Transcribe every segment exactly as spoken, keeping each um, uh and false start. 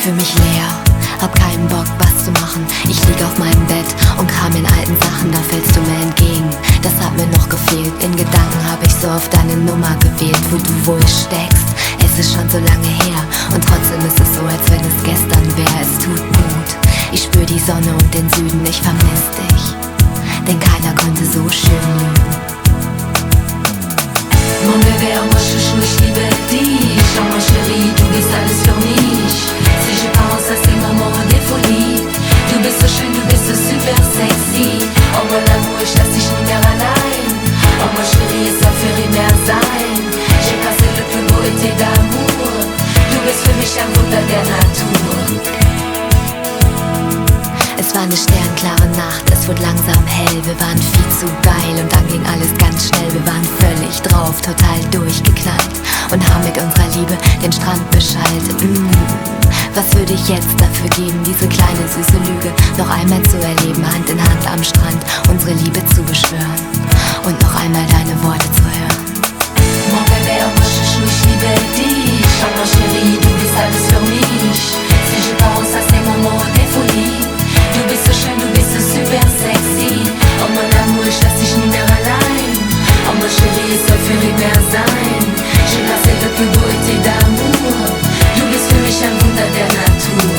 fühl mich leer, hab keinen Bock, was zu machen. Ich lieg auf meinem Bett und kram in alten Sachen, da fällst du mir entgegen. Das hat mir noch gefehlt. In Gedanken hab ich so auf deine Nummer gewählt, wo du wohl steckst. Es ist schon so lange her und trotzdem ist es so, als wenn es gestern wäre. Es tut gut, ich spür die Sonne und den Süden, ich vermiss dich, denn keiner konnte so schön lügen. Mon bébé, oh moi chouchou, ich liebe dich. Oh moi chérie, du bist alles für mich. Si je pense à ces moments de folie, du bist so schön, du bist so super sexy. Oh mon amour, ich lass dich nie mehr allein. Oh moi chérie, es soll für immer sein. J'ai passé le plus beau été d'amour. Du bist für mich ein Wunder der Natur. Es war eine sternklare Nacht, es wurde langsam hell. Wir waren viel zu geil und dann ging alles ganz schnell. Wir waren völlig drauf, total durchgeknallt und haben mit unserer Liebe den Strand beschallt. mm. Was würde ich jetzt dafür geben, diese kleine süße Lüge noch einmal zu erleben? Hand in Hand am Strand, unsere Liebe zu beschwören und noch einmal deine Worte zu hören. Mon bébé, oh moi chouchou, ich liebe dich. Oh moi chérie, du bist alles für mich. Si je pense à ces moments de folie, du bist so schön, du bist so super sexy. Oh mon amour, ich lass dich nie mehr allein. Oh mon chérie, es soll für immer sein. J'ai passé le plus beau été d'amour. Du bist für mich ein Wunder der Natur.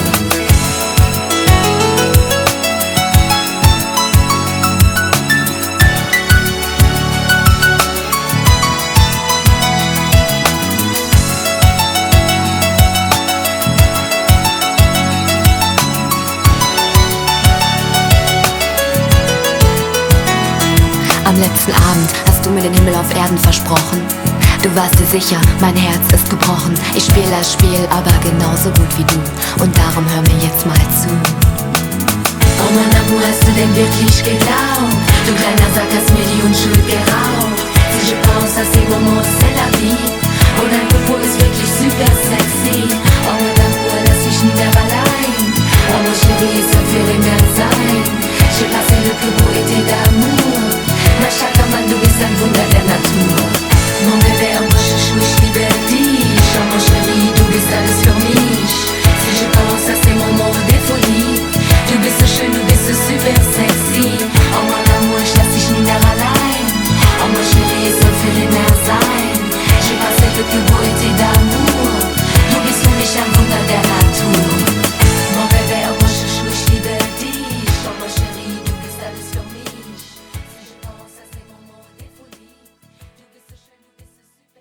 Am letzten Abend hast du mir den Himmel auf Erden versprochen. Du warst dir sicher, mein Herz ist gebrochen. Ich spiel das Spiel, aber genauso gut wie du. Und darum hör mir jetzt mal zu. Oh mon amour, hast du denn wirklich geglaubt? Du kleiner Sack hast mir die Unschuld geraubt. Si je pense à ces moments, c'est la vie. Oh dein Popo ist wirklich super sexy. Oh mon amour, lass dich nie mehr allein. Oh mon chérie, es soll für immer sein. J'ai passé le plus beau été d'amour. Na Chakaman, du bist ein Wunder der Natur. Mon bébé, oh moi chouchou, ich liebe dich. Oh mon chérie, du bist alles für mich. Si je pense à ces moments de folie, du bist so schön, du bist so super sexy. Oh mon amour, ich lass dich nie mehr allein. Oh mon chérie, es soll für immer sein. J'ai passé le plus beau été d'amour. Du bist für mich ein Wunder der Natur. Mon bébé, oh moi chouchou, ich liebe dich. Oh mon chérie, du bist alles für mich. Si je pense à ces moments de folie, du bist so schön, du bist so super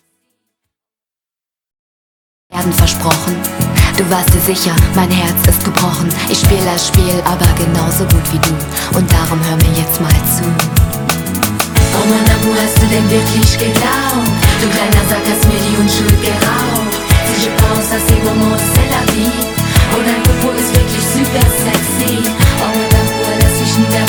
sexy. Erden versprochen. Du warst dir sicher, mein Herz ist gebrochen. Ich spiel das Spiel, aber genauso gut wie du. Und darum hör mir jetzt mal zu. Oh mon amour, hast du denn wirklich geglaubt? Du kleiner Sack hast mir die Unschuld geraubt. Si je pense à ces moments, c'est la vie. Oh dein Popo ist wirklich super sexy. Oh mon amour, lass dich nie mehr